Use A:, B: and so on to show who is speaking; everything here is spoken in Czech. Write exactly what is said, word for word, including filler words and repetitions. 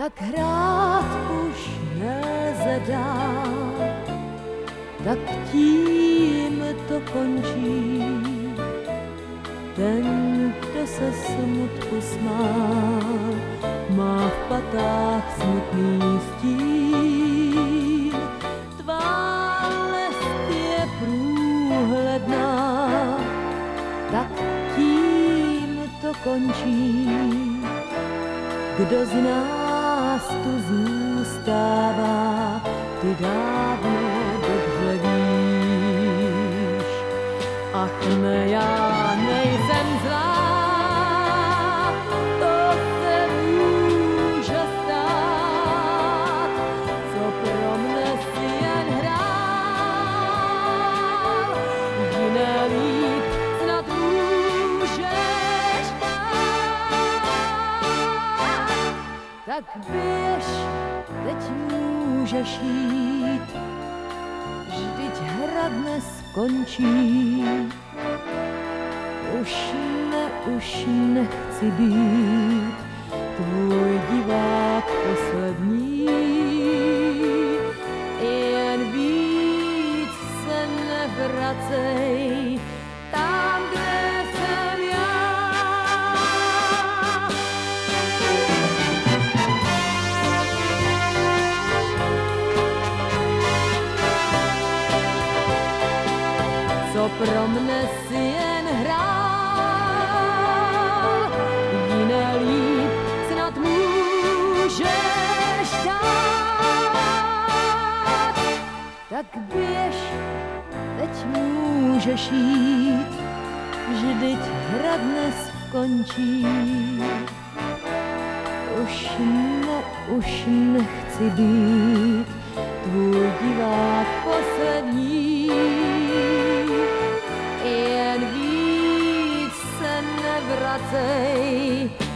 A: tak hrát už nelze dál, tak tím to končí. Ten, kdo se smutku smál, má v patách smutný stín. Tvá lest je průhledná, tak tím to končí. Kdo z nás tu zůstává, ty dávno dobře víš. Ach ne, já nejsem zlá, to se může stát, co pro mne si jen hrál, jiné líp snad můžeš dát. Tak běž, teď můžeš jít, vždyť hra dnes končí. Už ne, už nechci být tvůj divák poslední, jen víc se nevracej tam, kde jsem já. Co pro mne si jen hrál, jiné líp snad můžeš dát. Tak běž, teď můžeš jít, vždyť hra dnes končí. Už ne, už nechci být tvůj divák poslední, jen víc se nevracej